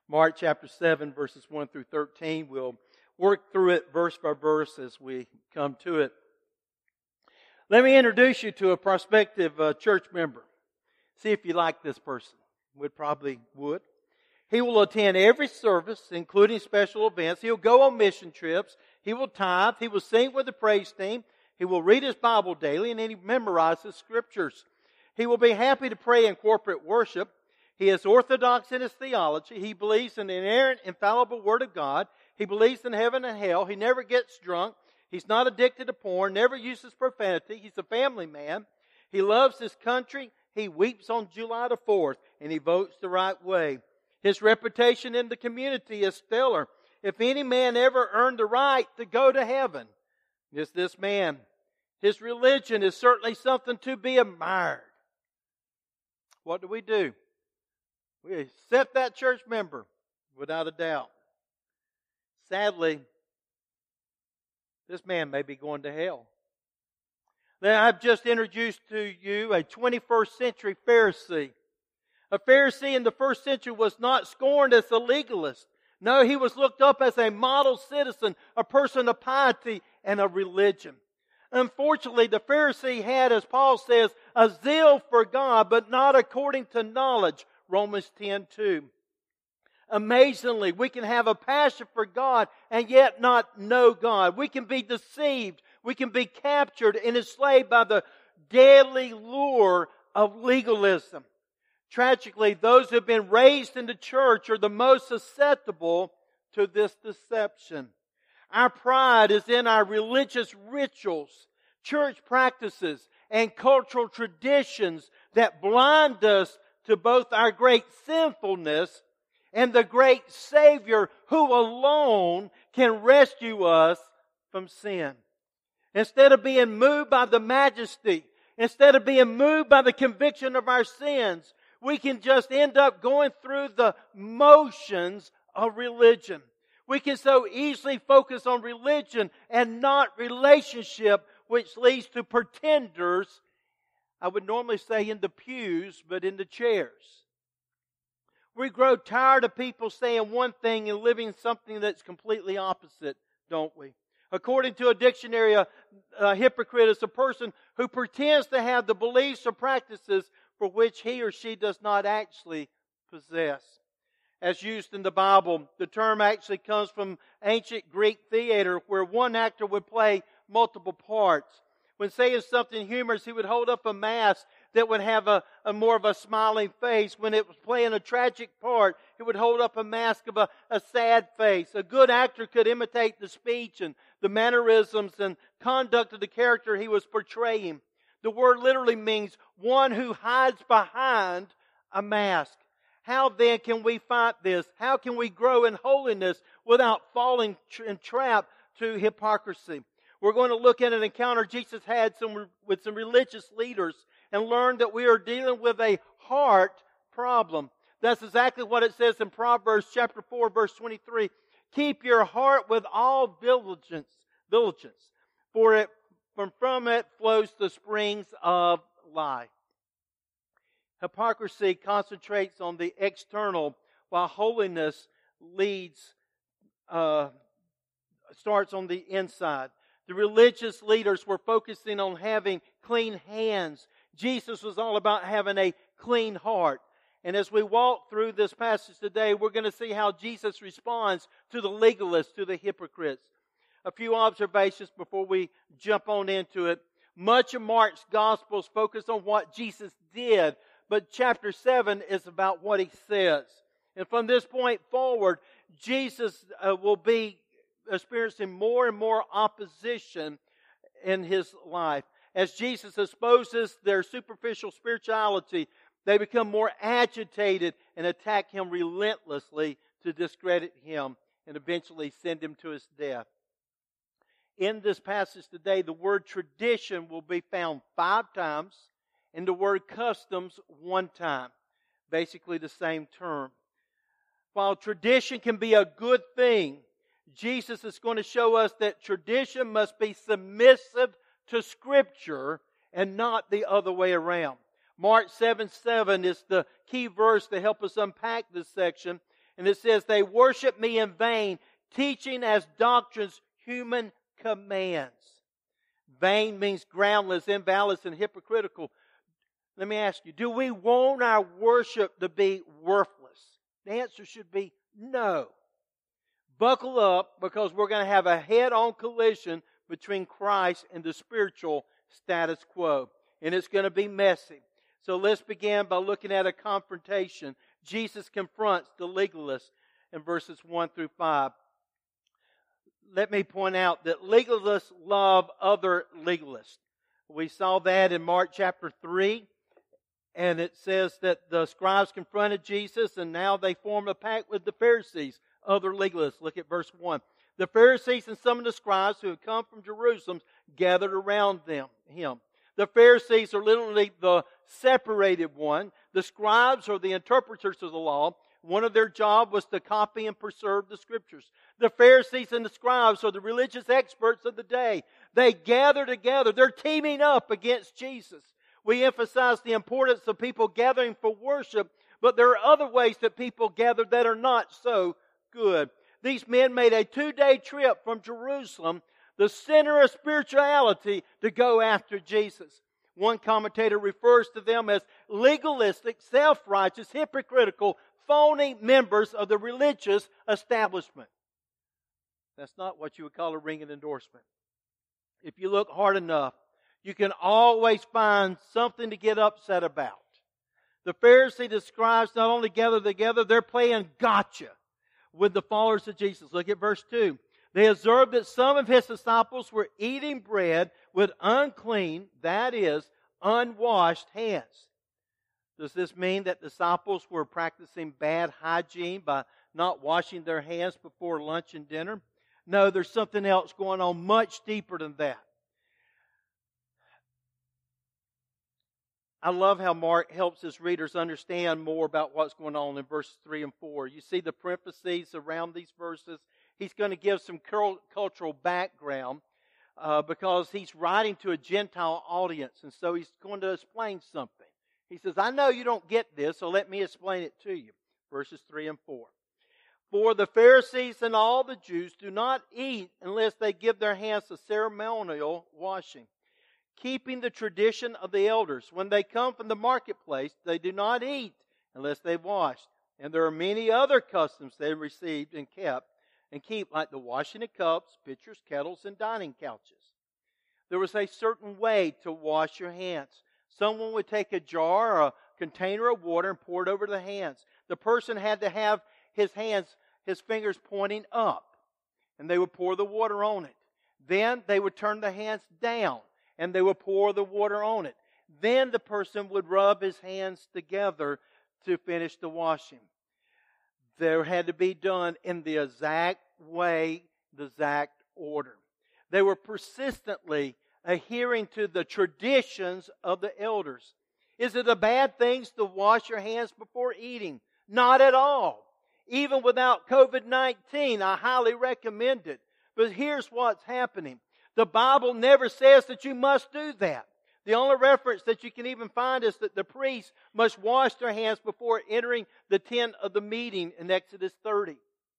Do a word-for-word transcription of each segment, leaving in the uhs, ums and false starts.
Mark chapter seven, verses one through thirteen. We'll work through it verse by verse as we come to it. Let me introduce you to a prospective uh, church member. See if you like this person. We probably would. He will attend every service, including special events. He'll go on mission trips. He will tithe. He will sing with the praise team. He will read his Bible daily, and then he memorizes scriptures. He will be happy to pray in corporate worship. He is orthodox in his theology. He believes in the inerrant, infallible Word of God. He believes in heaven and hell. He never gets drunk. He's not addicted to porn, never uses profanity. He's a family man. He loves his country. He weeps on July the fourth, and he votes the right way. His reputation in the community is stellar. If any man ever earned the right to go to heaven, it's this man. His religion is certainly something to be admired. What do we do? We accept that church member without a doubt. Sadly, this man may be going to hell. Now, I've just introduced to you a twenty-first century Pharisee. A Pharisee in the first century was not scorned as a legalist. No, he was looked up as a model citizen, a person of piety and of religion. Unfortunately, the Pharisee had, as Paul says, a zeal for God, but not according to knowledge. Romans ten two. Amazingly, we can have a passion for God and yet not know God. We can be deceived. We can be captured and enslaved by the deadly lure of legalism. Tragically, those who have been raised in the church are the most susceptible to this deception. Our pride is in our religious rituals, church practices, and cultural traditions that blind us to both our great sinfulness and the great Savior who alone can rescue us from sin. Instead of being moved by the majesty, instead of being moved by the conviction of our sins, we can just end up going through the motions of religion. We can so easily focus on religion and not relationship, which leads to pretenders. I would normally say in the pews, but in the chairs. We grow tired of people saying one thing and living something that's completely opposite, don't we? According to a dictionary, a, a hypocrite is a person who pretends to have the beliefs or practices for which he or she does not actually possess. As used in the Bible, the term actually comes from ancient Greek theater where one actor would play multiple parts. When saying something humorous, he would hold up a mask that would have a, a more of a smiling face. When it was playing a tragic part, he would hold up a mask of a, a sad face. A good actor could imitate the speech and the mannerisms and conduct of the character he was portraying. The word literally means one who hides behind a mask. How then can we fight this? How can we grow in holiness without falling entrapped to hypocrisy? We're going to look at an encounter Jesus had some, with some religious leaders and learn that we are dealing with a heart problem. That's exactly what it says in Proverbs chapter four, verse twenty-three. Keep your heart with all diligence, diligence, for it from, from it flows the springs of life. Hypocrisy concentrates on the external, while holiness leads, uh, starts on the inside. The religious leaders were focusing on having clean hands. Jesus was all about having a clean heart. And as we walk through this passage today, we're going to see how Jesus responds to the legalists, to the hypocrites. A few observations before we jump on into it. Much of Mark's Gospels focus on what Jesus did, but chapter seven is about what He says. And from this point forward, Jesus uh, will be experiencing more and more opposition in His life. As Jesus exposes their superficial spirituality, they become more agitated and attack Him relentlessly to discredit Him and eventually send Him to His death. In this passage today, the word tradition will be found five times and the word customs one time. Basically the same term. While tradition can be a good thing, Jesus is going to show us that tradition must be submissive to Scripture and not the other way around. Mark seven seven is the key verse to help us unpack this section. And it says, they worship me in vain, teaching as doctrines human commands. Vain means groundless, invalid, and hypocritical. Let me ask you, do we want our worship to be worthless? The answer should be no. Buckle up, because we're going to have a head-on collision between Christ and the spiritual status quo. And it's going to be messy. So let's begin by looking at a confrontation. Jesus confronts the legalists in verses one through five. Let me point out that legalists love other legalists. We saw that in Mark chapter three. And it says that the scribes confronted Jesus, and now they form a pact with the Pharisees, other legalists. Look at verse one. The Pharisees and some of the scribes who had come from Jerusalem gathered around them, him. The Pharisees are literally the separated one. The scribes are the interpreters of the law. One of their job was to copy and preserve the Scriptures. The Pharisees and the scribes are the religious experts of the day. They gather together. They're teaming up against Jesus. We emphasize the importance of people gathering for worship, but there are other ways that people gather that are not so good. These men made a two-day trip from Jerusalem, the center of spirituality, to go after Jesus. One commentator refers to them as legalistic, self-righteous, hypocritical, phony members of the religious establishment. That's not what you would call a ringing endorsement. If you look hard enough, you can always find something to get upset about. The Pharisees, the scribes not only gather together, they're playing gotcha with the followers of Jesus. Look at verse two. They observed that some of His disciples were eating bread with unclean, that is, unwashed hands. Does this mean that disciples were practicing bad hygiene by not washing their hands before lunch and dinner? No, there's something else going on much deeper than that. I love how Mark helps his readers understand more about what's going on in verses three and four. You see the parentheses around these verses. He's going to give some cultural background uh, because he's writing to a Gentile audience, and so he's going to explain something. He says, I know you don't get this, so let me explain it to you. Verses three and four. For the Pharisees and all the Jews do not eat unless they give their hands a ceremonial washing, keeping the tradition of the elders. When they come from the marketplace, they do not eat unless they've washed. And there are many other customs they received and kept and keep, like the washing of cups, pitchers, kettles, and dining couches. There was a certain way to wash your hands. Someone would take a jar or a container of water and pour it over the hands. The person had to have his hands, his fingers pointing up, and they would pour the water on it. Then they would turn the hands down, and they would pour the water on it. Then the person would rub his hands together to finish the washing. There had to be done in the exact way, the exact order. They were persistently adhering to the traditions of the elders. Is it a bad thing to wash your hands before eating? Not at all. Even without covid nineteen, I highly recommend it. But here's what's happening. The Bible never says that you must do that. The only reference that you can even find is that the priests must wash their hands before entering the tent of the meeting in Exodus thirty.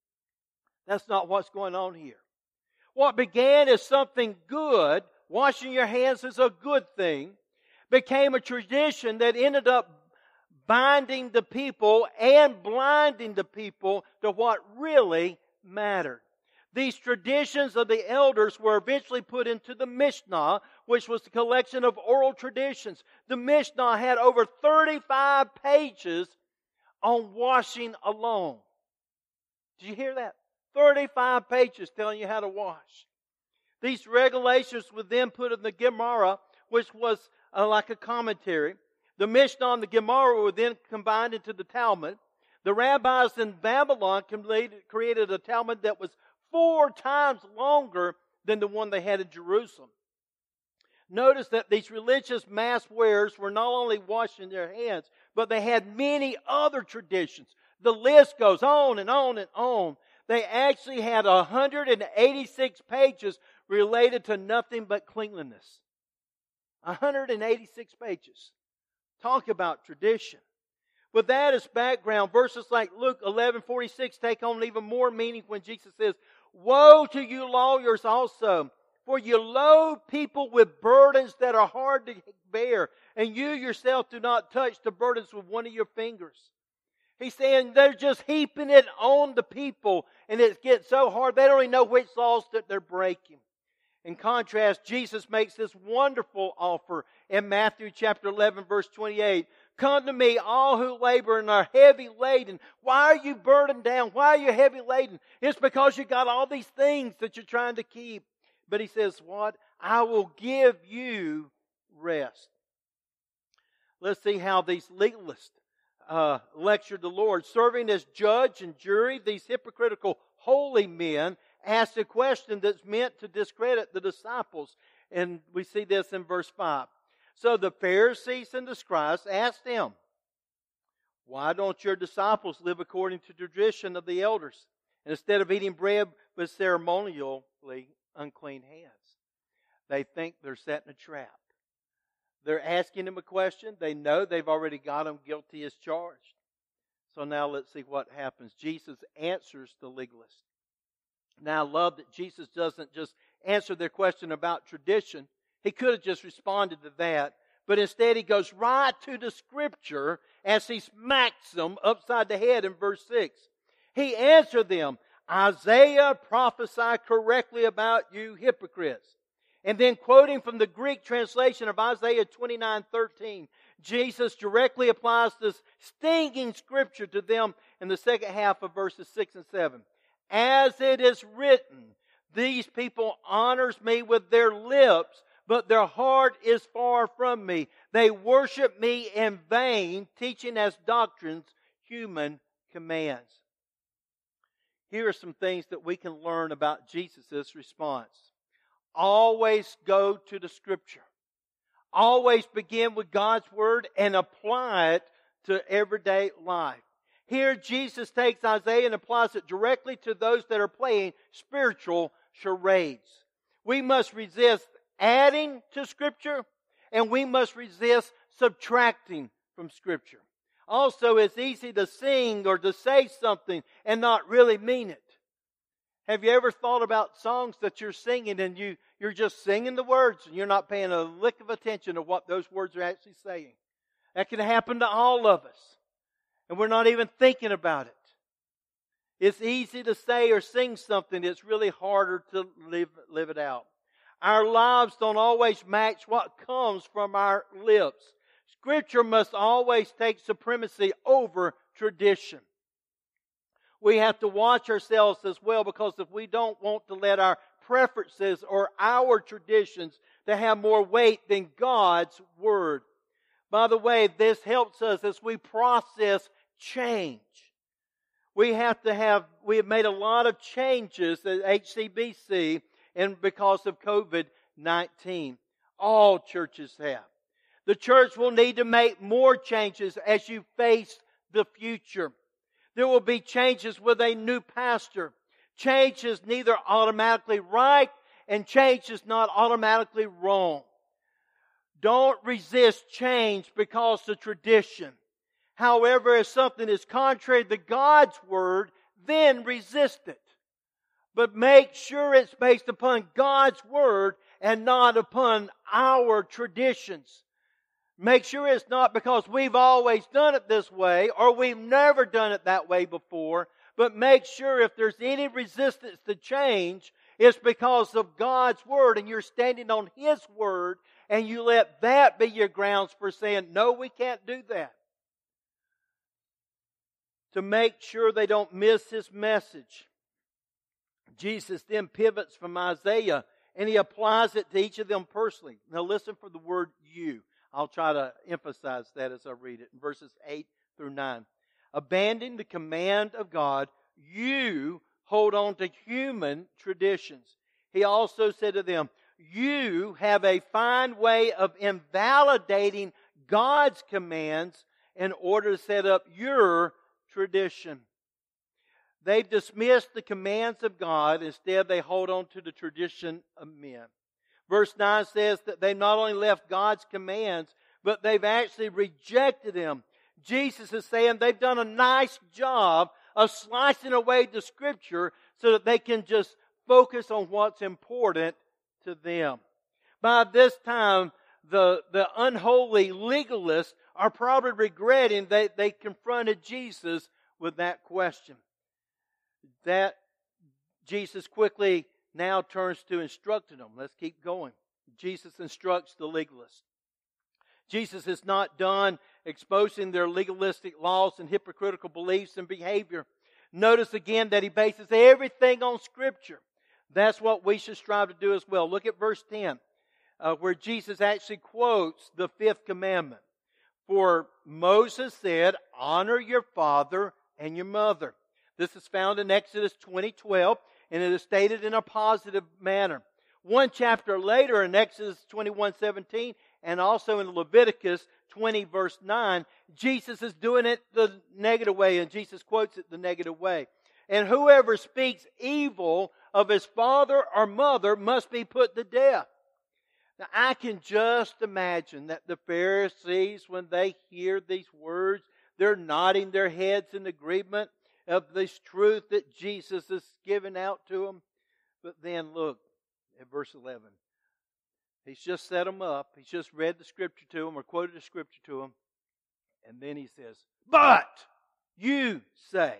That's not what's going on here. What began as something good, washing your hands is a good thing, became a tradition that ended up binding the people and blinding the people to what really mattered. These traditions of the elders were eventually put into the Mishnah, which was a collection of oral traditions. The Mishnah had over thirty-five pages on washing alone. Did you hear that? thirty-five pages telling you how to wash. These regulations were then put in the Gemara, which was uh, like a commentary. The Mishnah and the Gemara were then combined into the Talmud. The rabbis in Babylon created a Talmud that was four times longer than the one they had in Jerusalem. Notice that these religious mass wearers were not only washing their hands, but they had many other traditions. The list goes on and on and on. They actually had one hundred eighty-six pages related to nothing but cleanliness. one hundred eighty-six pages. Talk about tradition. With that as background, verses like Luke eleven forty-six take on even more meaning when Jesus says, "Woe to you lawyers also, for you load people with burdens that are hard to bear, and you yourself do not touch the burdens with one of your fingers." He's saying they're just heaping it on the people, and it gets so hard they don't even know which laws that they're breaking. In contrast, Jesus makes this wonderful offer in Matthew chapter eleven, verse twenty-eight. "Come to me, all who labor and are heavy laden." Why are you burdened down? Why are you heavy laden? It's because you got all these things that you're trying to keep. But He says, what? I will give you rest. Let's see how these legalists uh, lectured the Lord. Serving as judge and jury, these hypocritical holy men asked a question that's meant to discredit the disciples. And we see this in verse five. So the Pharisees and the scribes asked Him, "Why don't your disciples live according to the tradition of the elders, instead of eating bread with ceremonially unclean hands?" They think they're setting a trap. They're asking Him a question. They know they've already got Him guilty as charged. So now let's see what happens. Jesus answers the legalists. Now I love that Jesus doesn't just answer their question about tradition. He could have just responded to that. But instead He goes right to the Scripture as He smacks them upside the head in verse six. He answered them, "Isaiah prophesied correctly about you hypocrites." And then quoting from the Greek translation of Isaiah twenty-nine thirteen, Jesus directly applies this stinging Scripture to them in the second half of verses six and seven. "As it is written, these people honors me with their lips, but their heart is far from me. They worship me in vain, teaching as doctrines human commands." Here are some things that we can learn about Jesus' response. Always go to the Scripture. Always begin with God's Word and apply it to everyday life. Here Jesus takes Isaiah and applies it directly to those that are playing spiritual charades. We must resist adding to Scripture, and we must resist subtracting from Scripture. Also, it's easy to sing or to say something and not really mean it. Have you ever thought about songs that you're singing and you, you're just singing the words and you're not paying a lick of attention to what those words are actually saying? That can happen to all of us. And we're not even thinking about it. It's easy to say or sing something. It's really harder to live, live it out. Our lives don't always match what comes from our lips. Scripture must always take supremacy over tradition. We have to watch ourselves as well, because if we don't want to let our preferences or our traditions to have more weight than God's Word. By the way, this helps us as we process change. We have to have, we have made a lot of changes at H C B C and because of COVID nineteen. All churches have. The church will need to make more changes as you face the future. There will be changes with a new pastor. Change is neither automatically right and change is not automatically wrong. Don't resist change because of tradition. However, if something is contrary to God's Word, then resist it. But make sure it's based upon God's Word and not upon our traditions. Make sure it's not because we've always done it this way or we've never done it that way before. But make sure if there's any resistance to change, it's because of God's Word and you're standing on His Word and you let that be your grounds for saying, no, we can't do that. To make sure they don't miss His message, Jesus then pivots from Isaiah and He applies it to each of them personally. Now listen for the word you. I'll try to emphasize that as I read it in verses eight through nine. Abandon the command of God, you hold on to human traditions. He also said to them, you have a fine way of invalidating God's commands in order to set up your tradition. They've dismissed the commands of God. Instead, they hold on to the tradition of men. Verse nine says that they not only left God's commands, but they've actually rejected Him. Jesus is saying they've done a nice job of slicing away the Scripture so that they can just focus on what's important to them. By this time, the, the unholy legalists are probably regretting that they confronted Jesus with that question. That Jesus quickly now turns to instructing them. Let's keep going. Jesus instructs the legalists. Jesus is not done exposing their legalistic laws and hypocritical beliefs and behavior. Notice again that He bases everything on Scripture. That's what we should strive to do as well. Look at verse ten, uh, where Jesus actually quotes the fifth commandment. For Moses said, honor your father and your mother. This is found in Exodus twenty twelve, and it is stated in a positive manner. One chapter later in Exodus twenty-one seventeen, and also in Leviticus twenty verse nine, Jesus is doing it the negative way, and Jesus quotes it the negative way. And whoever speaks evil of his father or mother must be put to death. Now I can just imagine that the Pharisees, when they hear these words, they're nodding their heads in agreement of this truth that Jesus is giving out to them. But then look at verse eleven. He's just set them up. He's just read the Scripture to them or quoted the Scripture to them. And then he says, but you say.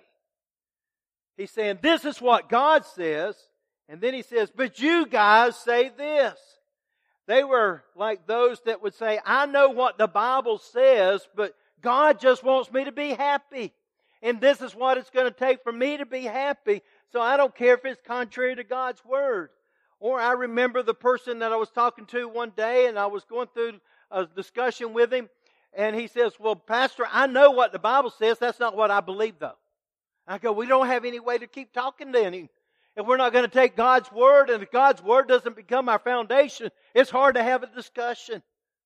He's saying, this is what God says. And then he says, but you guys say this. They were like those that would say, I know what the Bible says, but God just wants me to be happy. And this is what it's going to take for me to be happy. So I don't care if it's contrary to God's Word. Or I remember the person that I was talking to one day, and I was going through a discussion with him. And he says, well, Pastor, I know what the Bible says. That's not what I believe, though. I go, we don't have any way to keep talking to him. If we're not going to take God's Word, and if God's Word doesn't become our foundation, it's hard to have a discussion.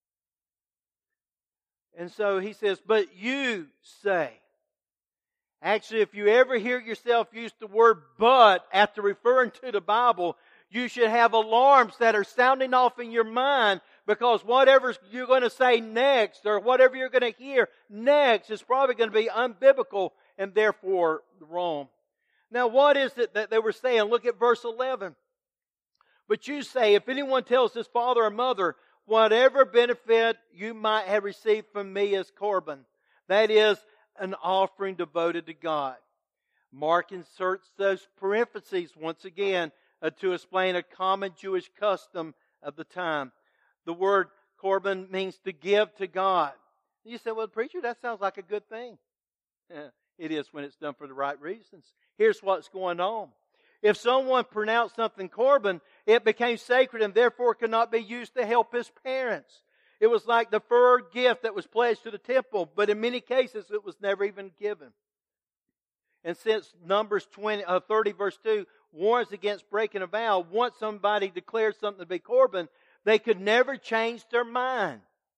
And so he says, but you say. Actually, if you ever hear yourself use the word but after referring to the Bible, you should have alarms that are sounding off in your mind, because whatever you're going to say next or whatever you're going to hear next is probably going to be unbiblical and therefore wrong. Now, what is it that they were saying? Look at verse eleven. But you say, if anyone tells his father or mother, whatever benefit you might have received from me is Corban, that is, an offering devoted to God. Mark inserts those parentheses once again uh, to explain a common Jewish custom of the time. The word Corban means to give to God. You say, well, preacher, that sounds like a good thing. Yeah, it is when it's done for the right reasons. Here's what's going on. If someone pronounced something Corban, it became sacred and therefore could not be used to help his parents. It was like the fur gift that was pledged to the temple, but in many cases it was never even given. And since Numbers twenty, uh, thirty verse two warns against breaking a vow, once somebody declared something to be Corban, they could never change their mind.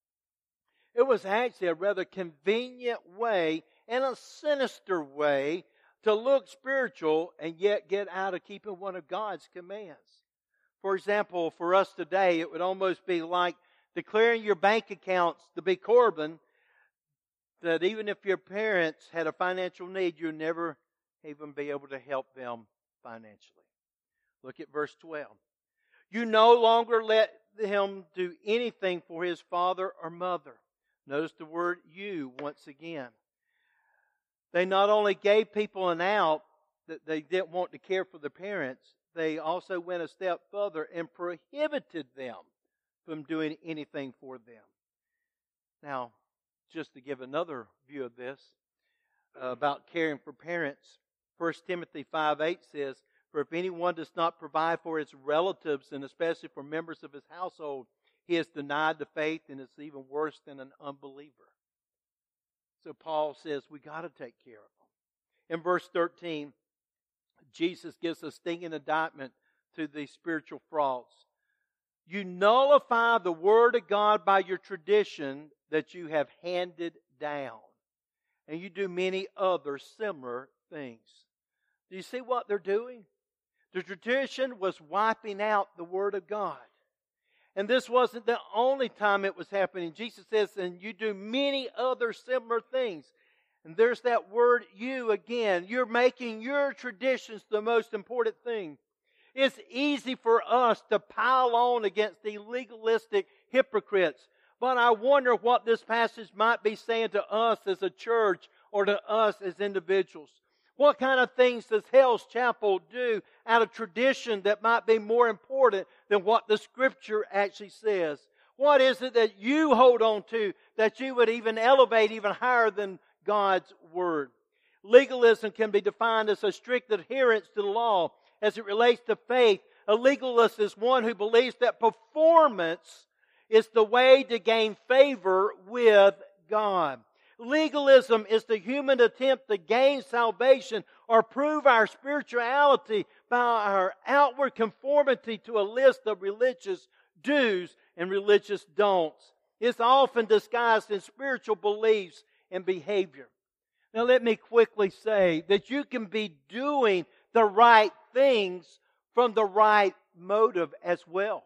It was actually a rather convenient way and a sinister way to look spiritual and yet get out of keeping one of God's commands. For example, for us today, it would almost be like declaring your bank accounts to be Corban, that even if your parents had a financial need, you'd never even be able to help them financially. Look at verse twelve. You no longer let him do anything for his father or mother. Notice the word you once again. They not only gave people an out that they didn't want to care for their parents, they also went a step further and prohibited them from doing anything for them. Now, just to give another view of this, uh, about caring for parents, First Timothy five eight says, for if anyone does not provide for his relatives, and especially for members of his household, he has denied the faith and is even worse than an unbeliever. So Paul says we got to take care of them. In verse thirteen, Jesus gives a stinging indictment to these spiritual frauds. You nullify the Word of God by your tradition that you have handed down. And you do many other similar things. Do you see what they're doing? The tradition was wiping out the Word of God. And this wasn't the only time it was happening. Jesus says, and you do many other similar things. And there's that word you again. You're making your traditions the most important thing. It's easy for us to pile on against the legalistic hypocrites. But I wonder what this passage might be saying to us as a church or to us as individuals. What kind of things does Hell's Chapel do out of tradition that might be more important than what the Scripture actually says? What is it that you hold on to that you would even elevate even higher than God's Word? Legalism can be defined as a strict adherence to the law as it relates to faith. A legalist is one who believes that performance is the way to gain favor with God. Legalism is the human attempt to gain salvation or prove our spirituality by our outward conformity to a list of religious do's and religious don'ts. It's often disguised in spiritual beliefs and behavior. Now let me quickly say that you can be doing the right things from the right motive as well.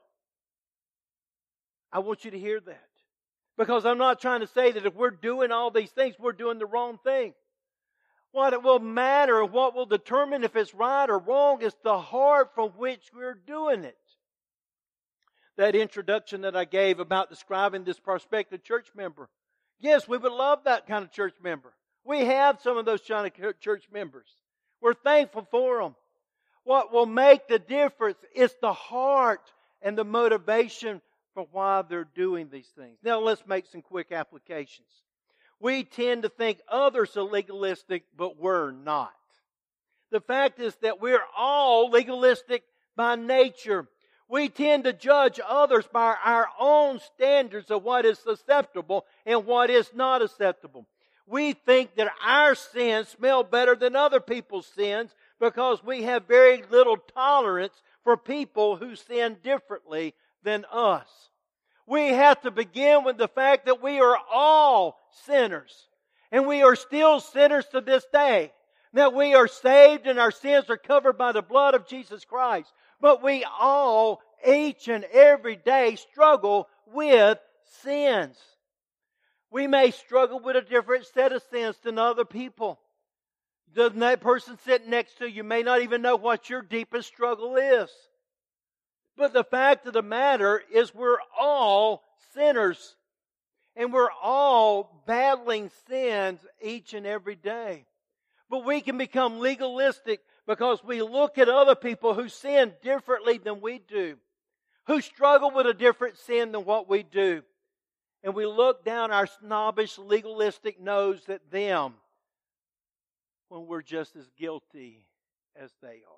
I want you to hear that. Because I'm not trying to say that if we're doing all these things, we're doing the wrong thing. What it will matter, what will determine if it's right or wrong, is the heart from which we're doing it. That introduction that I gave about describing this prospective church member. Yes, we would love that kind of church member. We have some of those kind of church members. We're thankful for them. What will make the difference is the heart and the motivation for why they're doing these things. Now let's make some quick applications. We tend to think others are legalistic, but we're not. The fact is that we're all legalistic by nature. We tend to judge others by our own standards of what is acceptable and what is not acceptable. We think that our sins smell better than other people's sins because we have very little tolerance for people who sin differently than us. We have to begin with the fact that we are all sinners. And we are still sinners to this day. That we are saved and our sins are covered by the blood of Jesus Christ. But we all, each and every day, struggle with sins. We may struggle with a different set of sins than other people. The person sitting next to you may not even know what your deepest struggle is. But the fact of the matter is we're all sinners. And we're all battling sins each and every day. But we can become legalistic because we look at other people who sin differently than we do. Who struggle with a different sin than what we do. And we look down our snobbish, legalistic nose at them when we're just as guilty as they are.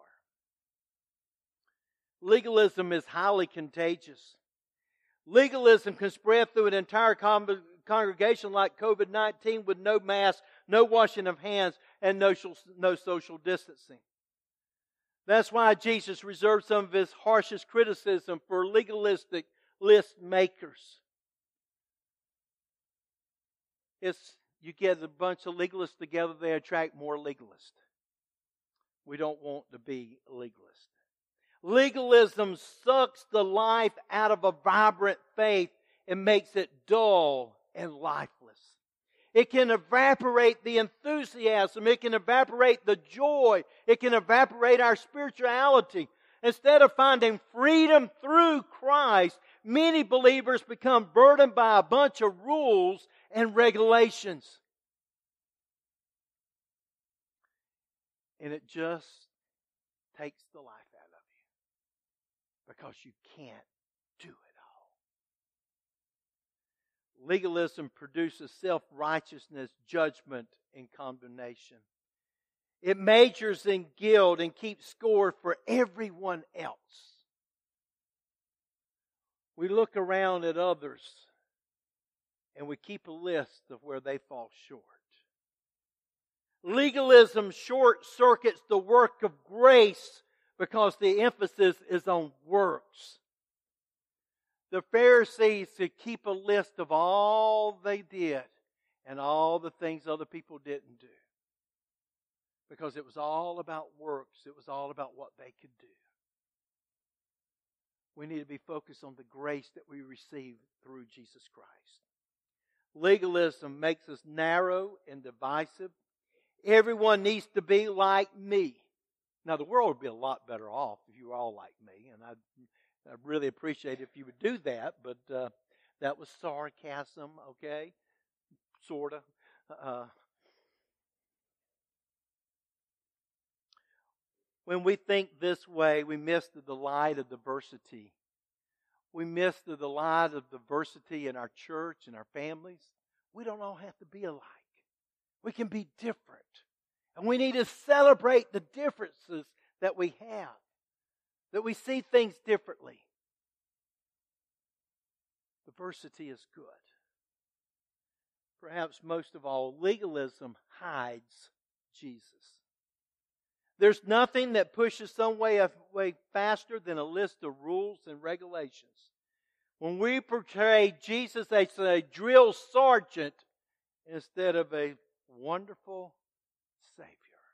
Legalism is highly contagious. Legalism can spread through an entire con- congregation like covid nineteen with no mask, no washing of hands, and no, no social distancing. That's why Jesus reserved some of His harshest criticism for legalistic list makers. It's, you get a bunch of legalists together, they attract more legalists. We don't want to be legalists. Legalism sucks the life out of a vibrant faith and makes it dull and lifeless. It can evaporate the enthusiasm. It can evaporate the joy. It can evaporate our spirituality. Instead of finding freedom through Christ, many believers become burdened by a bunch of rules and regulations. And it just takes the life out of you because you can't do it all. Legalism produces self-righteousness, judgment, and condemnation. It majors in guilt and keeps score for everyone else. We look around at others and we keep a list of where they fall short. Legalism short circuits the work of grace because the emphasis is on works. The Pharisees could keep a list of all they did and all the things other people didn't do. Because it was all about works. It was all about what they could do. We need to be focused on the grace that we receive through Jesus Christ. Legalism makes us narrow and divisive. Everyone needs to be like me. Now, the world would be a lot better off if you were all like me, and I'd, I'd really appreciate it if you would do that, but uh, that was sarcasm, okay? Sort of. Uh, when we think this way, we miss the delight of diversity. We miss the delight of diversity in our church and our families. We don't all have to be alike. We can be different. And we need to celebrate the differences that we have, that we see things differently. Diversity is good. Perhaps most of all, legalism hides Jesus. There's nothing that pushes some way, way faster than a list of rules and regulations. When we portray Jesus as a drill sergeant instead of a wonderful Savior.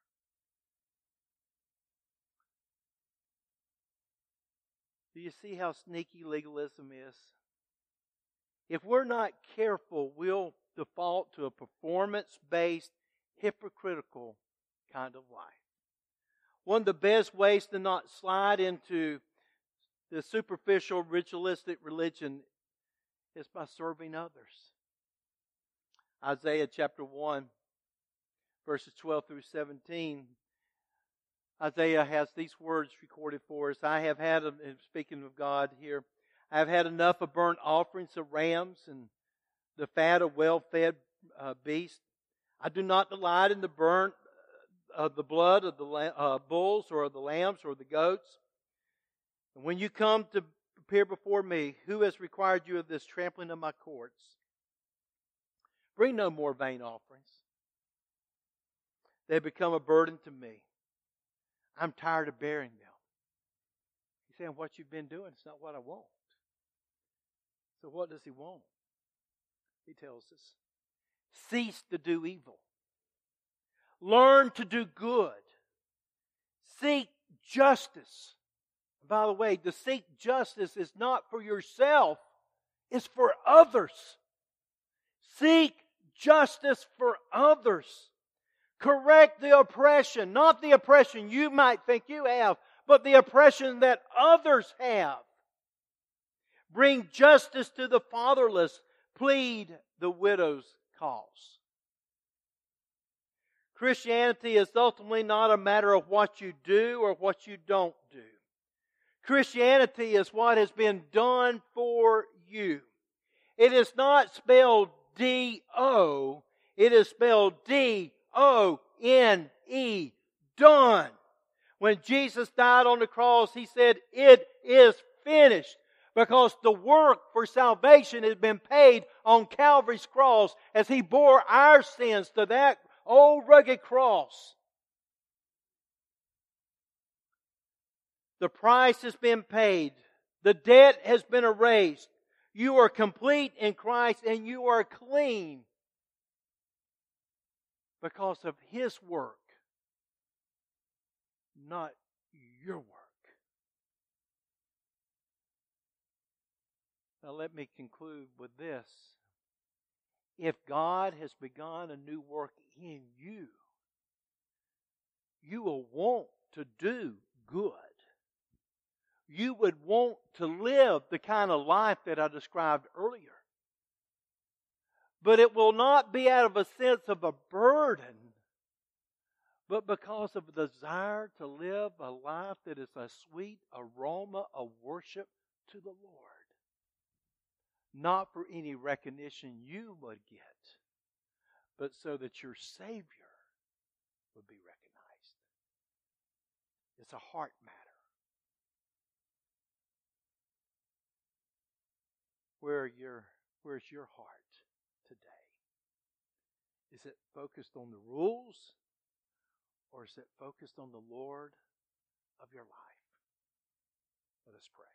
Do you see how sneaky legalism is? If we're not careful, we'll default to a performance-based, hypocritical kind of life. One of the best ways to not slide into the superficial, ritualistic religion is by serving others. Isaiah chapter one, verses twelve through seventeen. Isaiah has these words recorded for us. I have had, speaking of God here, I have had enough of burnt offerings of rams and the fat of well-fed uh, beasts. I do not delight in the burnt of the blood of the uh, bulls or of the lambs or the goats. And when you come to appear before me, who has required you of this trampling of my courts? Bring no more vain offerings. They become a burden to me. I'm tired of bearing them. He's saying what you've been doing is not what I want. So what does he want? He tells us, cease to do evil. Learn to do good. Seek justice. By the way, to seek justice is not for yourself, it's for others. Seek justice for others. Correct the oppression, not the oppression you might think you have, but the oppression that others have. Bring justice to the fatherless. Plead the widow's cause. Christianity is ultimately not a matter of what you do or what you don't do. Christianity is what has been done for you. It is not spelled D O. It is spelled D O N E. Done. When Jesus died on the cross, He said, it is finished. Because the work for salvation has been paid on Calvary's cross as He bore our sins to that old rugged cross. The price has been paid. The debt has been erased. You are complete in Christ and you are clean because of His work, not your work. Now let me conclude with this. If God has begun a new work in you, you will want to do good. You would want to live the kind of life that I described earlier. But it will not be out of a sense of a burden, but because of a desire to live a life that is a sweet aroma of worship to the Lord. Not for any recognition you would get, but so that your Savior would be recognized. It's a heart matter. Where are your, where's your heart today? Is it focused on the rules, or is it focused on the Lord of your life? Let us pray.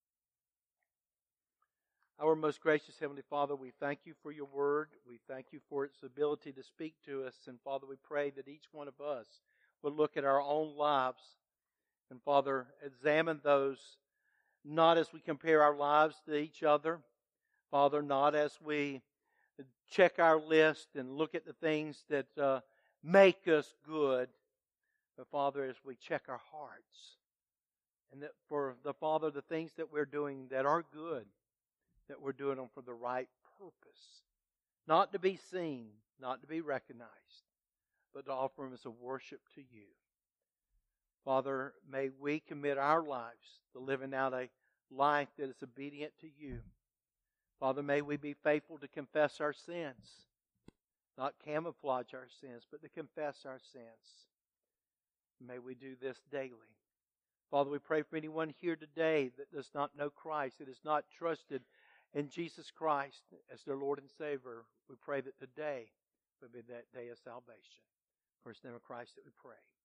Our most gracious Heavenly Father, we thank You for Your Word. We thank You for its ability to speak to us. And Father, we pray that each one of us will look at our own lives and, Father, examine those not as we compare our lives to each other. Father, not as we check our list and look at the things that uh, make us good. But Father, as we check our hearts. And that for the Father, the things that we're doing that are good, that we're doing them for the right purpose. Not to be seen, not to be recognized, but to offer them as a worship to you. Father, may we commit our lives to living out a life that is obedient to you. Father, may we be faithful to confess our sins. Not camouflage our sins, but to confess our sins. May we do this daily. Father, we pray for anyone here today that does not know Christ, that has not trusted in Jesus Christ as their Lord and Savior. We pray that today will be that day of salvation. For His name of Christ that we pray.